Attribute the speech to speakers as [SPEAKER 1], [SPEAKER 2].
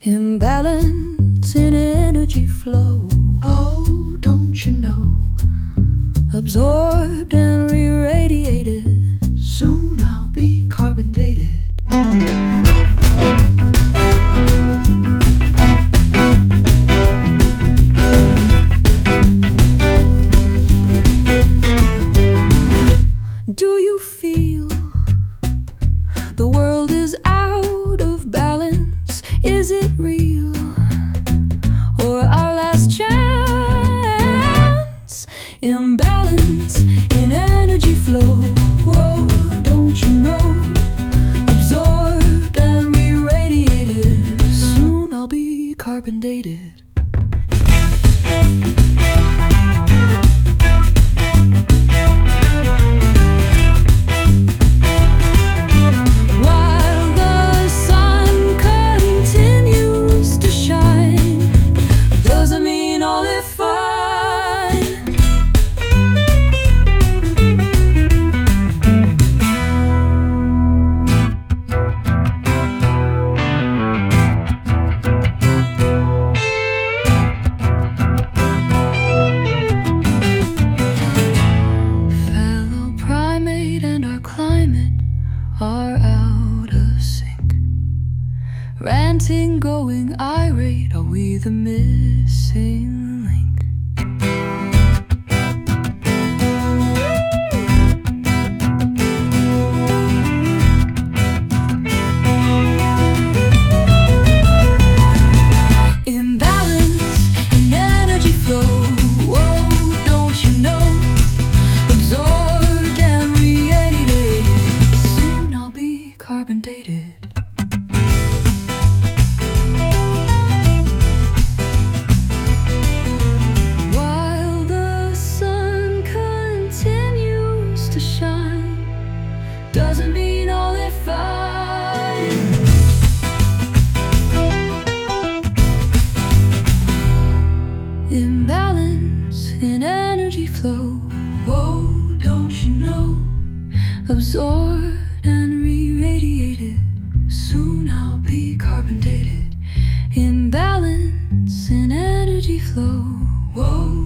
[SPEAKER 1] Imbalance in energy flow. Oh, don't you know? Absorbed and re-radiated. Soon I'll be carbon dated. Do you feel the world is out of balance? Is it real or our last chance? Imbalance in energy flow. Whoa, don't you know? Absorbed and re-radiated. Soon I'll be carbon dated. Are out of sync, ranting, going irate. Are we the missing link? Imbalance in energy flow. Whoa, don't you know? Absorbed and re-radiated. Carbon dated. While the sun continues to shine, doesn't mean all is fine. Imbalance in energy flow. Whoa, don't you know? Absorbed and re-radiated. Soon I'll be carbon dated. Imbalance in energy flow. Whoa.